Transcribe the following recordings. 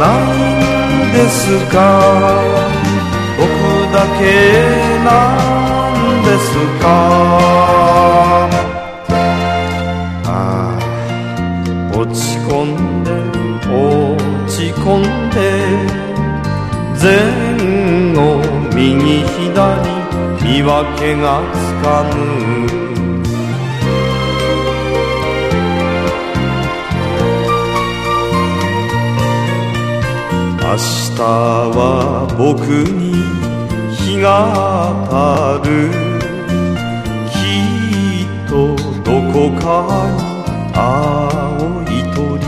ないんですか？僕だけなんですか？ああ、落ち込んで落ち込んで前後右左見分けがつかぬ。明日は僕に日が当たる。きっとどこかに青い鳥、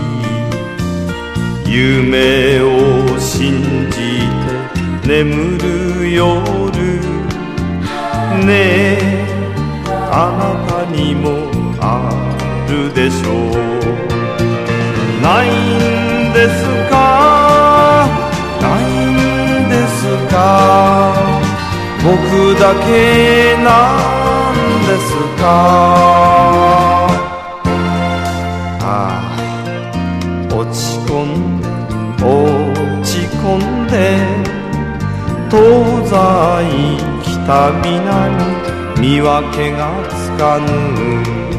夢を信じて眠る夜。ねえ、あなたにもあるでしょう。ないんですか？ないんですか？僕だけなんですか？ああ、落ち込んで落ち込んで東西北南見分けがつかぬ。